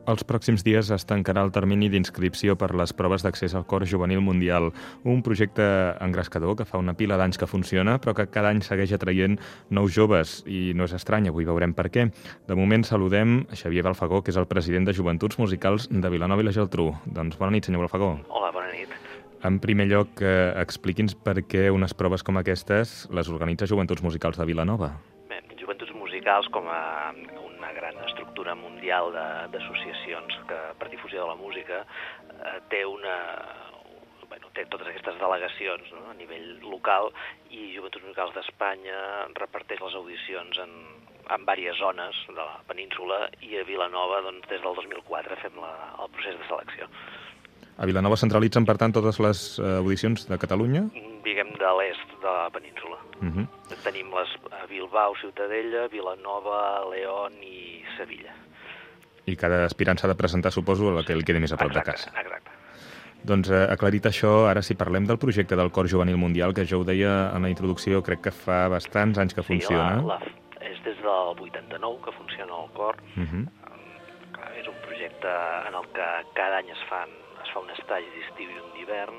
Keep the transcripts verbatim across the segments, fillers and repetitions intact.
Els pròxims dies es tancarà el termini d'inscripció per les proves d'accés al Cor Juvenil Mundial, un projecte engrescador que fa una pila d'anys que funciona, però que cada any segueix atraient nous joves, i no és estrany, avui veurem per què. De moment saludem Xavier Balfagó, que és el president de Joventuts Musicals de Vilanova i la Geltrú. Doncs bona nit, senyor Balfagó. Hola, bona nit. En primer lloc, eh, expliqui'ns per què unes proves com aquestes les organitza Joventuts Musicals de Vilanova. Bé, Joventuts Musicals, com a una gran estructura mundial d'associacions per difusió de la música, eh, té una... Bueno, té totes aquestes delegacions, no?, a nivell local, i Joventuts Musicals d'Espanya reparteix les audicions en, en diverses zones de la península, i a Vilanova, doncs, des del dos mil quatre fem la, el procés de selecció. A Vilanova centralitzen, per tant, totes les audicions de Catalunya? Diguem de l'est de la península. Uh -huh. Tenim les a Bilbao, Ciutadella, Vilanova, León i Sevilla. I cada aspirant s'ha de presentar, suposo, a la que li quedi més a prop exacte, de casa. Exacte. Doncs eh, aclarit això, ara si parlem del projecte del Cor Juvenil Mundial, que jo ho deia en la introducció, crec que fa bastants anys que sí, funciona. La, la, és des del vuitanta-nou que funciona el Cor. Uh -huh. Clar, és un projecte en el que cada any es fan es fa un estatge d'estiu i un d'hivern,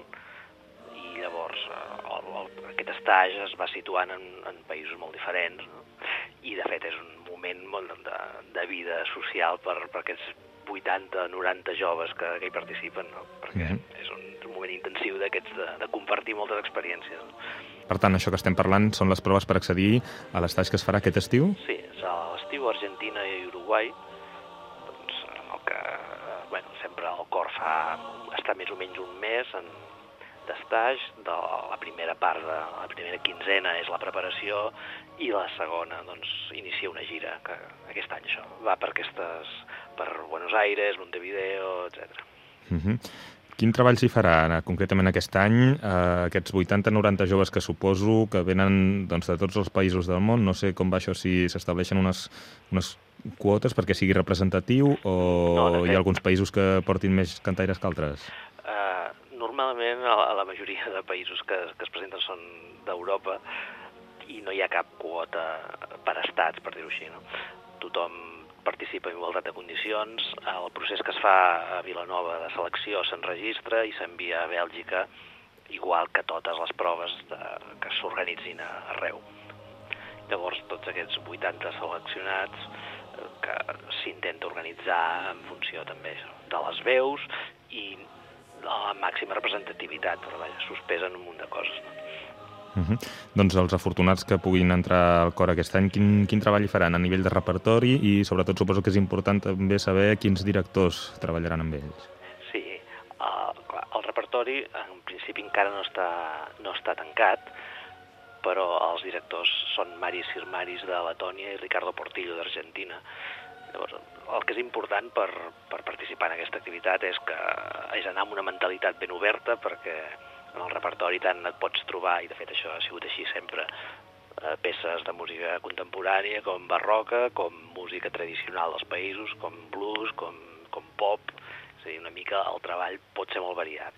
i llavors el, el, aquest estatge es va situant en, en països molt diferents, no? I de fet és un moment molt de, de vida social per, per aquests vuitanta noranta joves que, que hi participen, no? Perquè uh -huh. és un, un moment intensiu d'aquests de, de compartir moltes experiències. No? Per tant, això que estem parlant són les proves per accedir a l'estatge que es farà aquest estiu? Sí, és a l'estiu a Argentina i Uruguai, doncs, en el que bueno, sempre el Cor fa, està més o menys un mes en d'estatge. De la primera part, de la primera quinzena és la preparació, i la segona, doncs, inicia una gira, que aquest any això va per aquestes, per Buenos Aires, Montevideo, etcètera. Uh -huh. Quin treball s'hi farà concretament aquest any? Eh, aquests vuitanta noranta joves que suposo que venen, doncs, de tots els països del món, no sé com va això, si s'estableixen unes, unes quotes perquè sigui representatiu, o no, fet, hi ha alguns països que portin més cantaires que altres? Uh, normalment la, la majoria de països que, que es presenten són d'Europa, i no hi ha cap quota per estats, per dir-ho així, no? Tothom participa en igualtat de condicions. El procés que es fa a Vilanova de selecció s'enregistra i s'envia a Bèlgica, igual que totes les proves de, que s'organitzin arreu. Llavors, tots aquests vuitanta seleccionats que s'intenta organitzar en funció també de les veus i de la màxima representativitat, però vaja, sospesen un munt de coses, no? Uh -huh. Doncs els afortunats que puguin entrar al Cor aquest any, quin, quin treball hi faran a nivell de repertori, i sobretot suposo que és important també saber quins directors treballaran amb ells? Sí, uh, clar, el repertori en principi encara no està, no està tancat, però els directors són Maris Sirmaris de Letònia i Ricardo Portillo d'Argentina. Llavors, el que és important per, per participar en aquesta activitat és que és anar amb una mentalitat ben oberta, perquè en el repertori tant et pots trobar, i de fet això ha sigut així sempre, eh, peces de música contemporània, com barroca, com música tradicional dels països, com blues, com, com pop. És a dir, una mica el treball pot ser molt variat.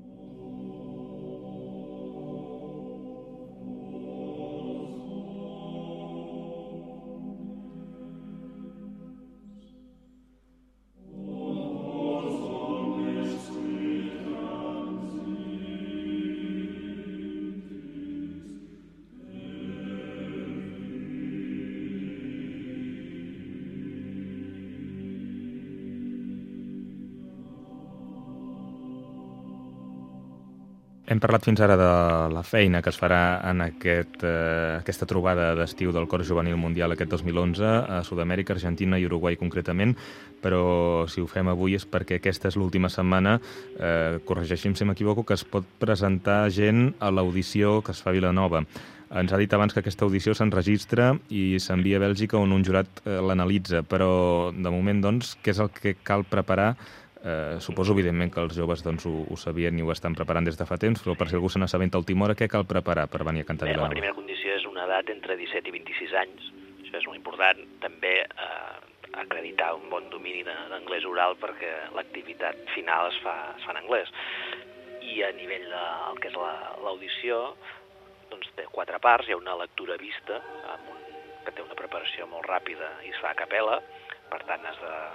Hem parlat fins ara de la feina que es farà en aquest, eh, aquesta trobada d'estiu del Cor Juvenil Mundial aquest dos mil onze a Sud-amèrica, Argentina i Uruguai concretament, però si ho fem avui és perquè aquesta és l'última setmana, eh, corregeixi'm si m'equivoco, que es pot presentar gent a l'audició que es fa a Vilanova. Ens ha dit abans que aquesta audició s'enregistra i s'envia a Bèlgica, on un jurat eh, l'analitza, però de moment, doncs, què és el que cal preparar? Eh, suposo, evidentment, que els joves doncs, ho, ho sabien i ho estan preparant des de fa temps, però per si algú se n'assabenta a última hora, què cal preparar per venir a cantar a Vilanova? La primera condició és una edat entre disset i vint-i-sis anys. Això és molt important. També eh, acreditar un bon domini d'anglès oral, perquè l'activitat final es fa, es fa en anglès. I a nivell del de, que és l'audició, doncs té quatre parts. Hi ha una lectura vista, amb un, que té una preparació molt ràpida i es fa a capella. Per tant, has de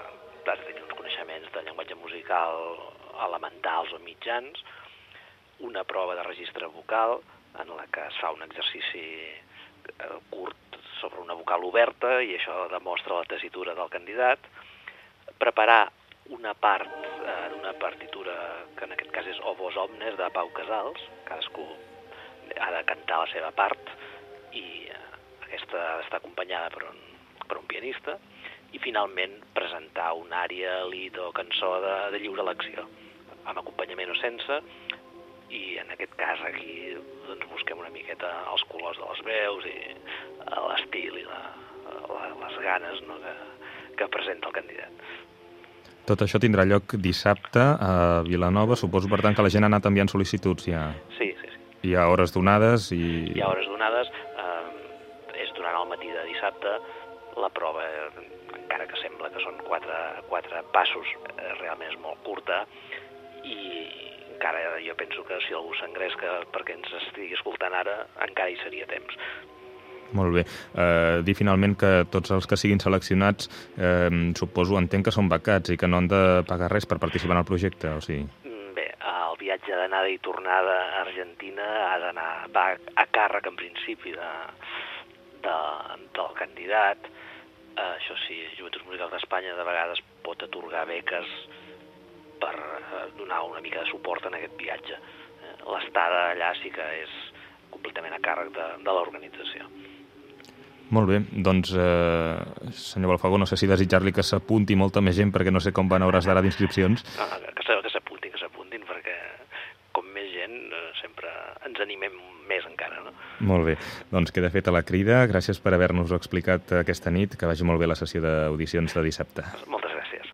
has de tenir uns coneixements de llenguatge musical elementals o mitjans, una prova de registre vocal en la que es fa un exercici curt sobre una vocal oberta i això demostra la tessitura del candidat, preparar una part d'una partitura que en aquest cas és O Vos Omnes de Pau Casals, cadascú ha de cantar la seva part i aquesta ha d'estar acompanyada per un, per un pianista, i finalment presentar una ària, lit o cançó de, de lliure elecció, amb acompanyament o sense, i en aquest cas aquí doncs, busquem una miqueta els colors de les veus i l'estil i la, la, les ganes, no, que, que presenta el candidat. Tot això tindrà lloc dissabte a Vilanova. Suposo, per tant, que la gent ha anat enviant sol·licituds ja. Sí, sí, sí. Hi ha hores donades i... Hi ha hores donades. Eh, és durant el matí de dissabte. La prova, encara que sembla que són quatre, quatre passos, eh, realment és molt curta i encara jo penso que si algú s'engresca perquè ens estigui escoltant ara, encara hi seria temps. Molt bé. Eh, dir finalment que tots els que siguin seleccionats, eh, suposo, entenc que són becats i que no han de pagar res per participar en el projecte, o sigui? Bé, el viatge d'anada i tornada a Argentina ha d'anar va a càrrec, en principi, de, de, del candidat. Eh, això sí, Joventuts Musicals d'Espanya de vegades pot atorgar beques per donar una mica de suport en aquest viatge. L'estada allà sí que és completament a càrrec de, de l'organització. Molt bé, doncs, eh, senyor Balfagó, no sé si desitjar-li que s'apunti molta més gent, perquè no sé com van a hores d'ara d'inscripcions. No, que s'apuntin, que s'apuntin, perquè com més gent eh, sempre ens animem més encara, no? Molt bé, doncs queda feta la crida. Gràcies per haver-nos-ho explicat aquesta nit. Que vagi molt bé la sessió d'audicions de dissabte. Moltes